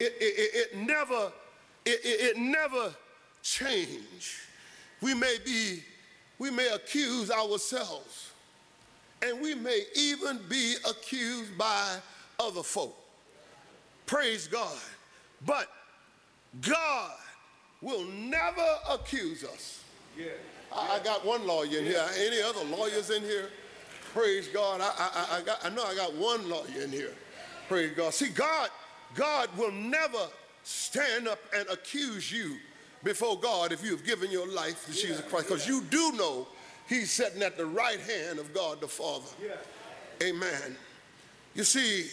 it never, it never change. We may accuse ourselves, and we may even be accused by other folk. Praise God. But God will never accuse us. Yeah. I got one lawyer in here. Any other lawyers in here? Praise God. I know I got one lawyer in here. Praise God. See, God will never stand up and accuse you before God if you have given your life to Jesus Christ, because you do know he's sitting at the right hand of God the Father. Amen. You see,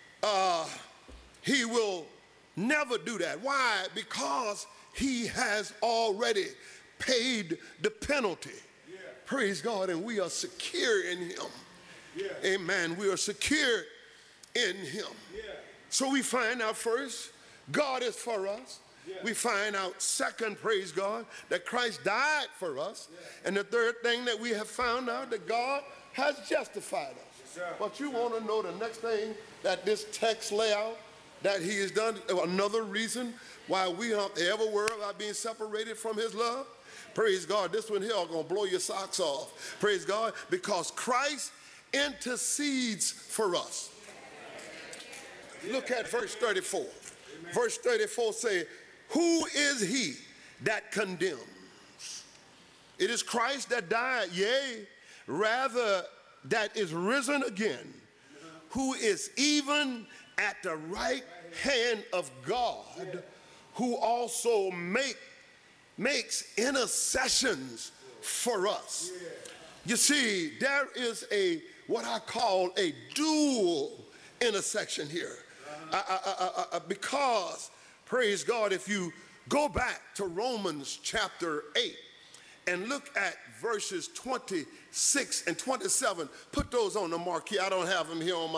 he will never do that. Why? Because he has already paid the penalty. Praise God. And we are secure in him. Amen. We are secure in him. So we find out first, God is for us. We find out second, praise God, that Christ died for us. And the third thing that we have found out, that God has justified us. But you want to know the next thing that this text lay out, that he has done, another reason why we don't ever worry about being separated from his love? Praise God. This one here is going to blow your socks off. Praise God. Because Christ intercedes for us. Look at verse 34. Verse 34 says, who is he that condemns? It is Christ that died, yea, rather that is risen again, who is even at the right hand of God, who also makes intercessions for us. You see, there is what I call a dual intersection here. Because, praise God, if you go back to Romans chapter 8 and look at verses 26 and 27, put those on the marquee. I don't have them here on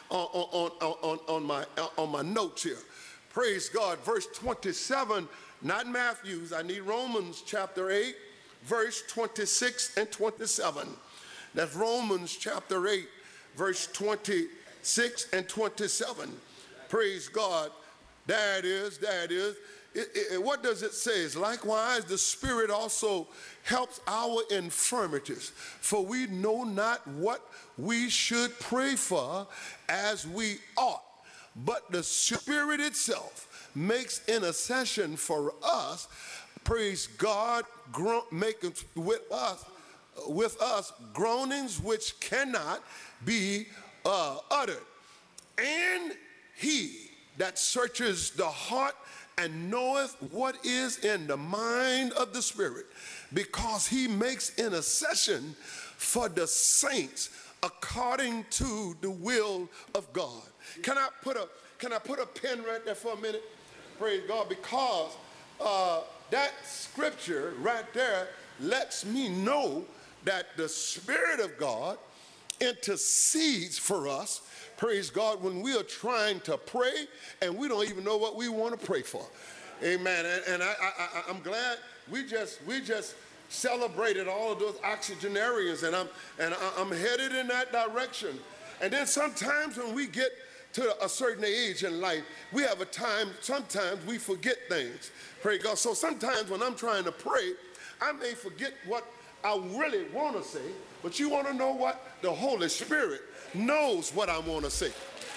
my notes here. Praise God. Verse 27, not Matthew's. I need Romans chapter 8, verse 26 and 27. That's Romans chapter 8, verse 26 and 27. Praise God. There it is. There it is. What does it say? Likewise, the Spirit also helps our infirmities, for we know not what we should pray for as we ought. But the Spirit itself makes intercession for us, praise God, making with us groanings which cannot be uttered. And he that searches the heart and knoweth what is in the mind of the Spirit, because he makes intercession for the saints according to the will of God. Can I put a pin right there for a minute? Praise God, because that scripture right there lets me know that the Spirit of God intercedes for us, praise God, when we are trying to pray and we don't even know what we want to pray for. Amen. And I'm glad we just celebrated all of those octogenarians, and I'm headed in that direction. And then sometimes when we get to a certain age in life, we have a time, sometimes we forget things. Praise God. So sometimes when I'm trying to pray, I may forget what I really want to say, but you want to know what? The Holy Spirit knows what I want to say.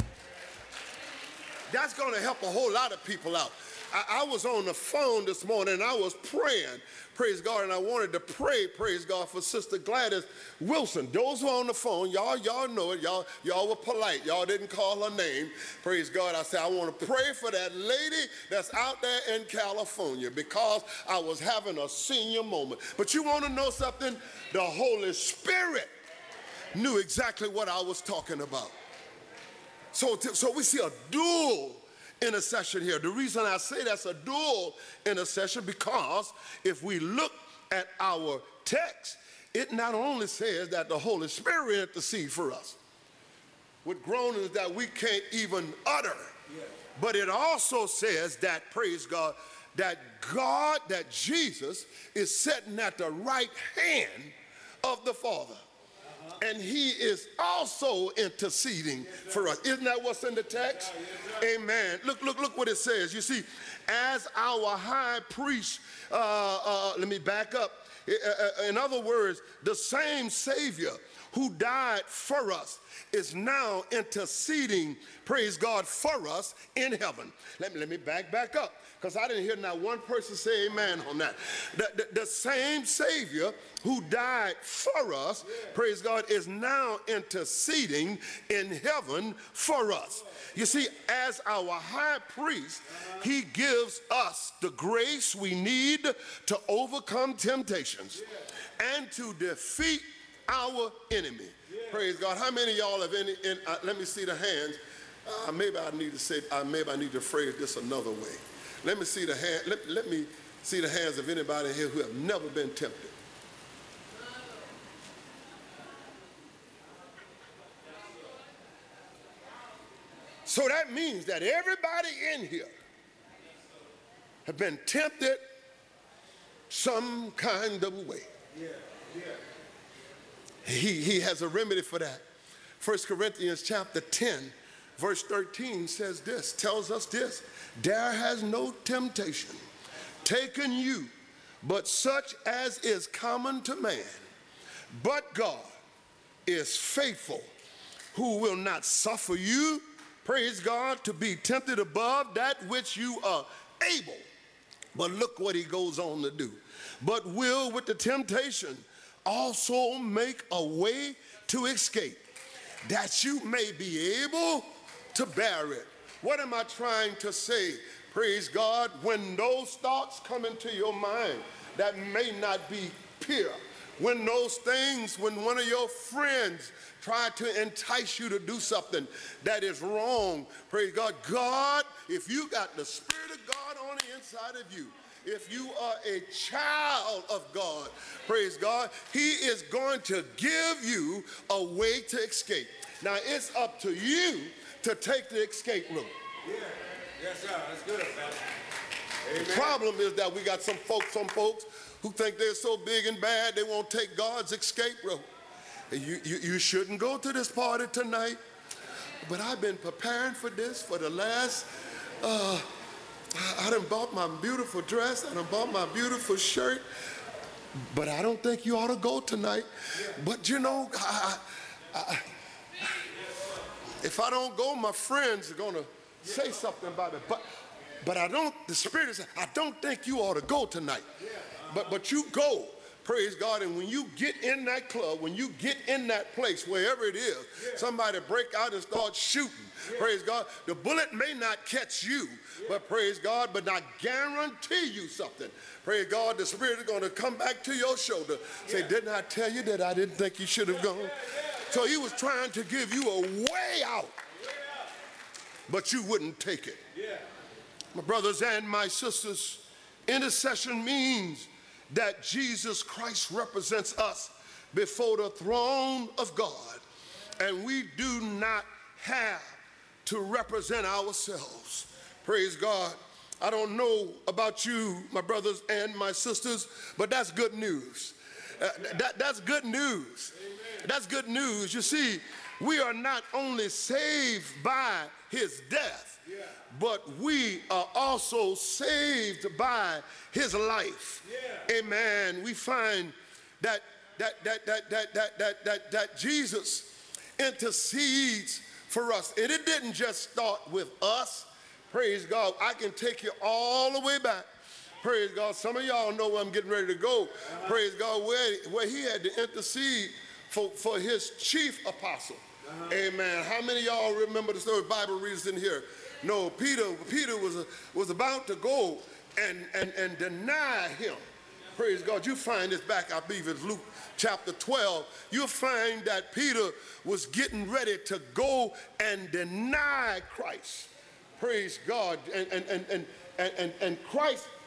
That's going to help a whole lot of people out. I was on the phone this morning and I was praying, praise God, and I wanted to pray, praise God, for Sister Gladys Wilson. Those who are on the phone, y'all know it. Y'all were polite. Y'all didn't call her name. Praise God. I said, I want to pray for that lady that's out there in California, because I was having a senior moment. But you want to know something? The Holy Spirit knew exactly what I was talking about. So we see a dual intercession here. The reason I say that's a dual intercession, because if we look at our text, it not only says that the Holy Spirit intercedes for us with groanings that we can't even utter, but it also says that, praise God, that Jesus is sitting at the right hand of the Father. And he is also interceding for us. Isn't that what's in the text? Amen. Look what it says. You see, as our high priest, let me back up. In other words, the same Savior who died for us is now interceding, praise God, for us in heaven. Let me back up, because I didn't hear not one person say amen on that. The same Savior who died for us, praise God, is now interceding in heaven for us. You see, as our high priest, he gives us the grace we need to overcome temptations and to defeat our enemy. Praise God. How many of y'all have any, let me see the hands. Maybe I need to phrase this another way. Let me see the hand. Let me see the hands of anybody here who have never been tempted. So that means that everybody in here have been tempted some kind of way. He has a remedy for that. 1 Corinthians chapter 10, verse 13 says this, tells us this: there has no temptation taken you, but such as is common to man. But God is faithful, who will not suffer you, praise God, to be tempted above that which you are able. But look what he goes on to do. But will with the temptation also make a way to escape, that you may be able to bear it. What am I trying to say? Praise God, when those thoughts come into your mind that may not be pure, when those things, when one of your friends try to entice you to do something that is wrong, praise God, God, if you got the Spirit of God on the inside of you, if you are a child of God, praise God, he is going to give you a way to escape. Now, it's up to you to take the escape route. Yeah. Yes, sir. That's good. Amen. The problem is that we got some folks who think they're so big and bad they won't take God's escape route. You shouldn't go to this party tonight, but I've been preparing for this for the last I done bought my beautiful dress, I done bought my beautiful shirt, but I don't think you ought to go tonight. But you know, if I don't go, my friends are gonna say something about it. But I don't, the Spirit is, I don't think you ought to go tonight. But you go, praise God, and when you get in that club, when you get in that place, wherever it is, somebody break out and start shooting, praise God, the bullet may not catch you, but praise God, but I guarantee you something. Praise God, the Spirit is going to come back to your shoulder, say, didn't I tell you that I didn't think you should have gone? So he was trying to give you a way out, but you wouldn't take it. My brothers and my sisters, intercession means that Jesus Christ represents us before the throne of God, and we do not have to represent ourselves. Praise God. I don't know about you, my brothers and my sisters, but that's good news. That's good news. That's good news. You see, we are not only saved by his death, but we are also saved by his life. Amen. We find that Jesus intercedes for us. And it didn't just start with us. Praise God. I can take you all the way back. Praise God. Some of y'all know where I'm getting ready to go. Praise God. Where he had to intercede for his chief apostle. Amen. How many of y'all remember the story? Bible readers in here. No, Peter was about to go and deny him. Praise God. You find this back, I believe it's Luke chapter 12. You'll find that Peter was getting ready to go and deny Christ. Praise God. And Christ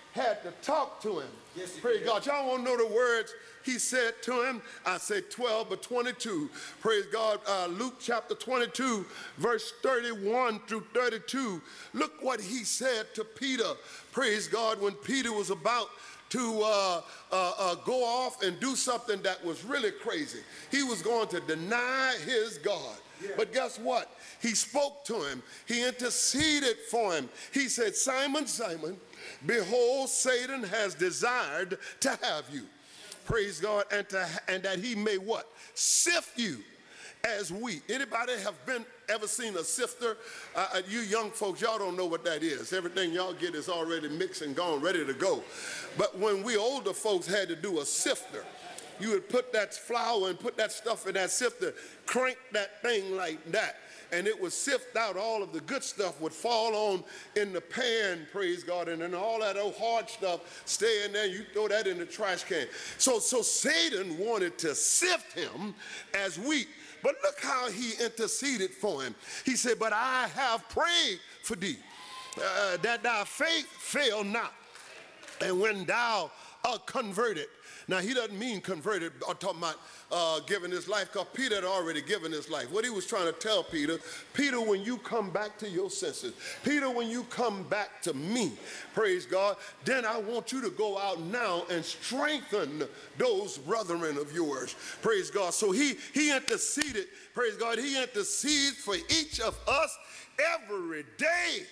had to talk to him. Yes, he Praise did. God. Y'all want to know the words he said to him? I say 12 but 22. Praise God. Luke chapter 22, verse 31 through 32. Look what he said to Peter. Praise God. When Peter was about to go off and do something that was really crazy. He was going to deny his God. Yeah. But guess what? He spoke to him. He interceded for him. He said, Simon, Simon, behold, Satan has desired to have you. Praise God. And that he may what? Sift you as wheat. Anybody have ever seen a sifter? You young folks, y'all don't know what that is. Everything y'all get is already mixed and gone, ready to go. But when we older folks had to do a sifter, you would put that flour and put that stuff in that sifter, crank that thing like that, and it would sift out all of the good stuff would fall on in the pan, praise God, and then all that old hard stuff stay in there. You throw that in the trash can. So Satan wanted to sift him as wheat. But look how he interceded for him. He said, but I have prayed for thee, that thy faith fail not. And when thou art converted. Now, he doesn't mean converted or talking about giving his life, because Peter had already given his life. What he was trying to tell Peter, Peter, when you come back to your senses, Peter, when you come back to me, praise God, then I want you to go out now and strengthen those brethren of yours. Praise God. So he interceded, praise God, he intercedes for each of us every day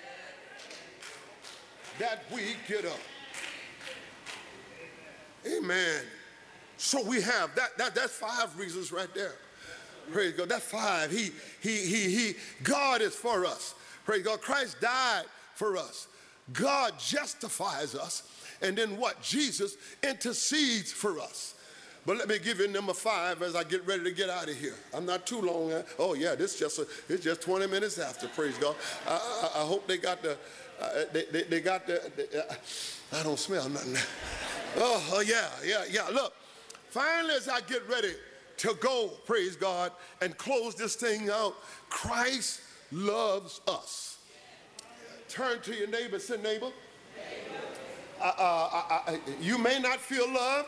that we get up. Amen. So we have that's 5 reasons right there. Praise God. That's 5. God is for us. Praise God. Christ died for us. God justifies us. And then what? Jesus intercedes for us. But let me give you number 5 as I get ready to get out of here. I'm not too long. Oh yeah, it's just 20 minutes after. Praise God. I hope they got the they got the I don't smell nothing. Oh yeah. Look, finally as I get ready to go, praise God, and close this thing out, Christ loves us. Turn to your neighbor, say, neighbor. You may not feel loved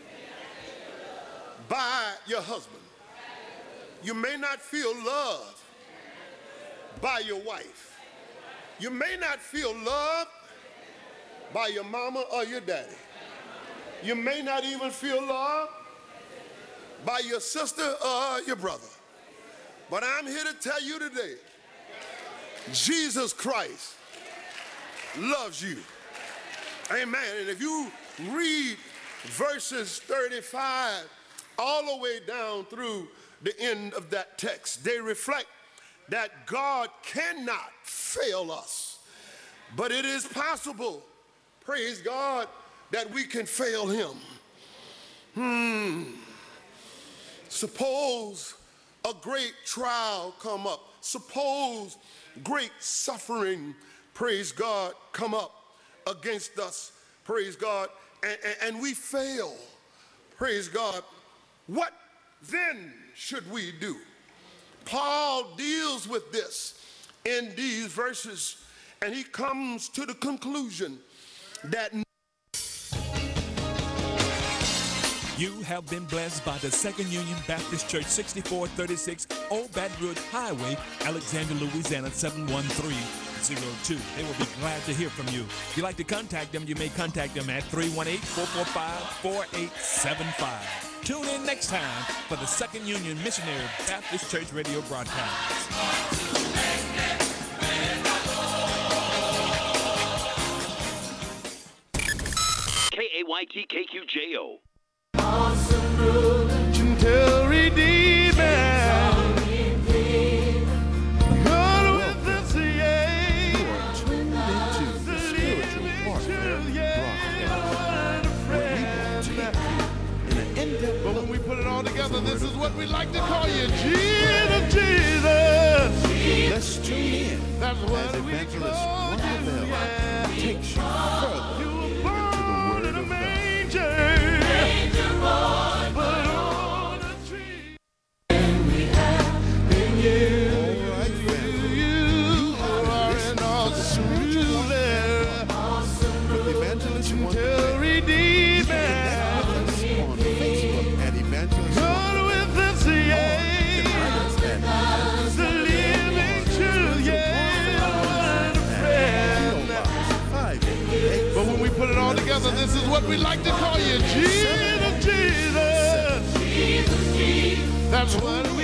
by your husband. You may not feel loved by your wife. You may not feel loved by your mama or your daddy. You may not even feel loved by your sister or your brother. But I'm here to tell you today, Jesus Christ loves you. Amen. And if you read verses 35 all the way down through the end of that text, they reflect that God cannot fail us. But it is possible, praise God, that we can fail him. Suppose a great trial come up. Suppose great suffering, praise God, come up against us, praise God, and we fail, praise God. What then should we do? Paul deals with this in these verses, and he comes to the conclusion that you have been blessed by the Second Union Baptist Church, 6436 Old Baton Rouge Highway, Alexandria, Louisiana, 71302. They will be glad to hear from you. If you'd like to contact them, you may contact them at 318-445-4875. Tune in next time for the Second Union Missionary Baptist Church radio broadcast. KAYT-KQJO. Awesome ruler, gentle redeemer. God with us, yeah. You are tuned into the Spiritual Warfare broadcast, where we will take you in an in-depth But look when we put it all into together, the this Word is of what we God. like to call you. Jesus, Jesus. Let's tune in That's as what we Evangelist call Ronald you, Bell yeah. takes you further You were into born the Word in a of God. manger. But on a tree. All right, family. You have been are listening an to the awesome Spiritual ruler. Warfare with Evangelist what we like to call you. Jesus, Jesus. That's what